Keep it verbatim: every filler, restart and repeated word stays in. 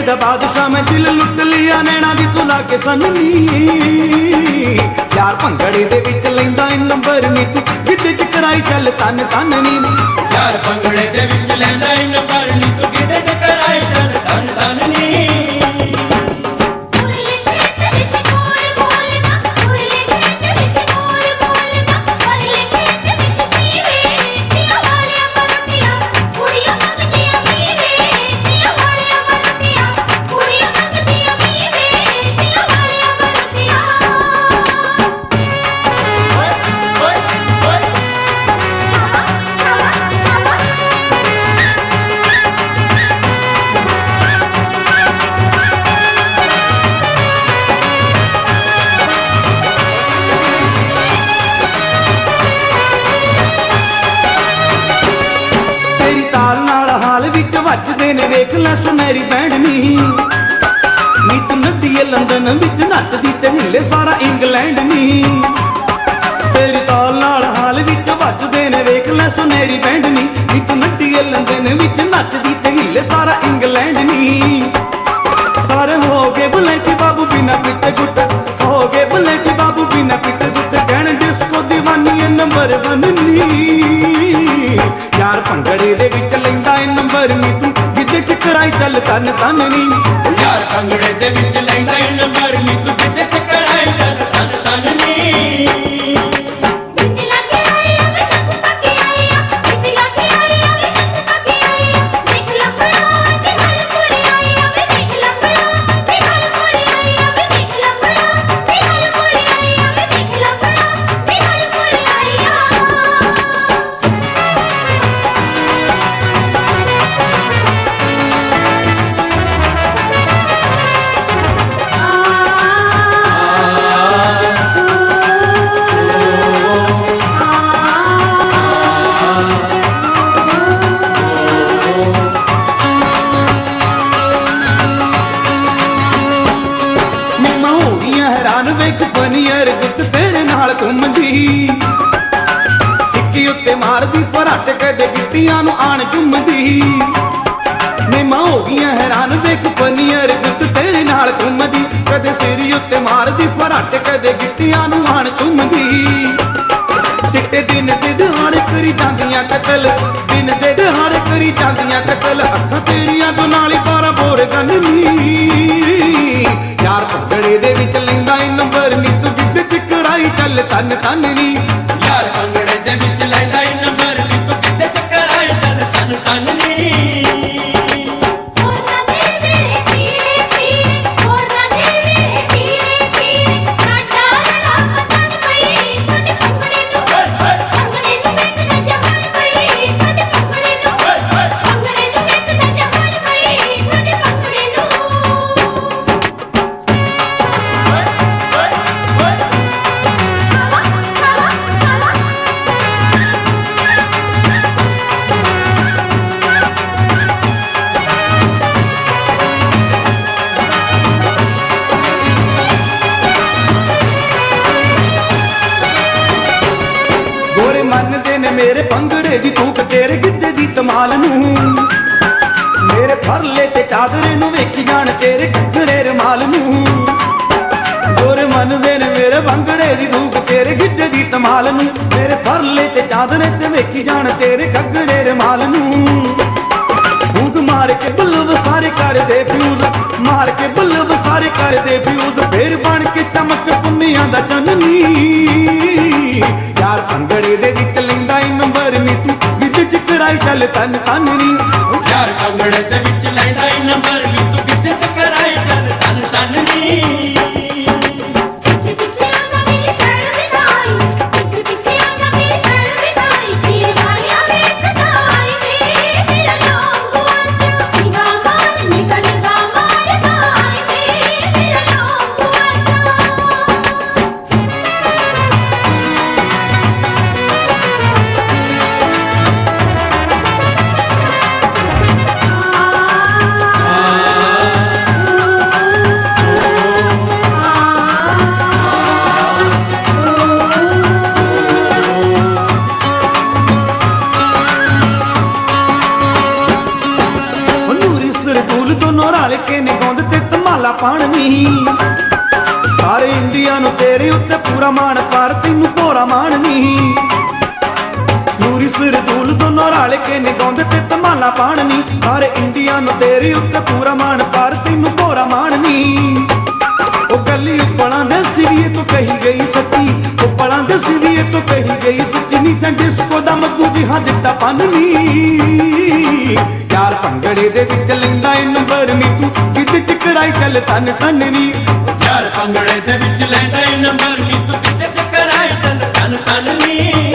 दा बादशाह मैं दिल लुट लिया नैना दी तू लाके सननी यार भंगड़े दे विच लैंदा इन नंबर नी तू गिद्दे च कराई चल तन तन नी यार भंगड़े दे विच लैंदा इन नंबर नी तू गिद्दे च कराई चल तन तन नी वजदे ने वेख लै सुनहरी बैंड नी नीत नदिए लंदन विच नचदी ते हिले सारा इंग्लैंड नी तेरी ताल नाल हाल विच वजदे ने वेख लै सुनहरी बैंड नी नीत नदिए लंदन विच नचदी ते हिले सारा इंग्लैंड नी सारे हो गए बुलेटी बाबू बिना पिते गुट हो गए बुलेटी बाबू बिना पिते गुट कहण डिस्को दीवानी नंबर बननी यार भंगड़े दे विच लैंदा ए नंबर नी तू गिद्दे च कराई चल तन तन नी यार भंगड़े दे विच लैंदा ए नंबर नी तू गिद्दे च कराई चल तन तन नी बनियर गुट तेरे नाल घुमदी टिक्की उत्ते मारदी पराट कदे गिट्टियां नू आण चुमदी मैं हो गई हैरान वेख बनियर गुट तेरे नाल घुमदी कदे सिर उत्ते मारदी पराट कदे गिट्टियां नू आण चुमदी चिट्टे दिन दे दहाड़े करी जांदियां कतल दिन दे दहाड़े करी जांदियां कतल अखां तेरियां तो नाल ही बारह बोर गन्नी यार भंगड़े दे विच लैंदा ए नंबर नी तू गिद्दे च कराई चल तन तन नी यार भंगड़े दे विच लैंदा ए नंबर नी तू गिद्दे च कराई चल तन तन नी मेरे भंगड़े दी तूक तेरे गिद्दे दी तमाल नू मेरे फरले ते चादरे नू वेखी जान तेरे घग्गरे रुमाल नू गोरे मन दे ने मेरे भंगड़े दी तूक तेरे गिद्दे दी तमाल नू मेरे फरले ते चादरे ते वेखी जान तेरे घग्गरे रुमाल नू फूक मार के बुल्लव सारे कर दे फ्यूज मार के बुल्लव सारे कर दे फ्यूज फिर बन के चमक पुन्नियां दा चन्नी यार भंगड़े दे विच लैंदा ए नंबर नी तू गिद्दे च कराई चल तन तन नी यार भंगड़े दे विच लैंदा ए नंबर नी तू गिद्दे च कराई चल तन तन नी ढोल दोनों रल के ने गौंद ते धमाला पाण नी सारे इंडिया नू तेरे उत्ते पूरा मान पर तैनू भोरा मान नी ਨੂਰੀ ਸਰਦੂਲ ਦੋਨੋਂ ਰਲ ਕੇ ਨੇ ਗਾਉਂਦੇ ਤੇ ਧਮਾਲਾ ਪਾਣ ਨੀ ਸਾਰੇ ਇੰਡੀਆ ਨੂੰ ਤੇਰੇ ਉੱਤੇ ਪੂਰਾ ਮਾਣ ਪਰ ਤੈਨੂੰ ਭੋਰਾ ਮਾਣ ਨੀ ਉਹ ਗੱਲੀ ਉਪਲਾਂ ਦੇ ਸਿਰੀਏ ਤੋਂ ਕਹੀ ਗਈ ਸੱਚੀ ਉਪਲਾਂ ਦੇ ਸਿਰੀਏ ਤੋਂ ਕਹੀ ਗਈ ਸੱਚੀ ਨੀ ਤਾਂ ਡਿਸਕੋ ਦਾ ਮੱਗੂ ਜੀ ਹਾਂ ਦਿੱਤਾ ਪੰਨ ਨੀ ਯਾਰ ਭੰਗੜੇ ਦੇ ਵਿੱਚ ਲੈਂਦਾ ਏ ਨੰਬਰ ਨੀ ਤੂੰ ਕਿਤੇ ਚ ਕਰਾਈ ਚੱਲ ਤਨ ਤਨ ਨੀ ਯਾਰ ਭੰਗੜੇ ਦੇ ਵਿੱਚ ਲੈਂਦਾ ਏ ਨੰਬਰ ਨੀ ਤੂੰ ਕਿਤੇ ਚ ਕਰਾਈ ਚੱਲ ਤਨ ਤਨ ਨੀ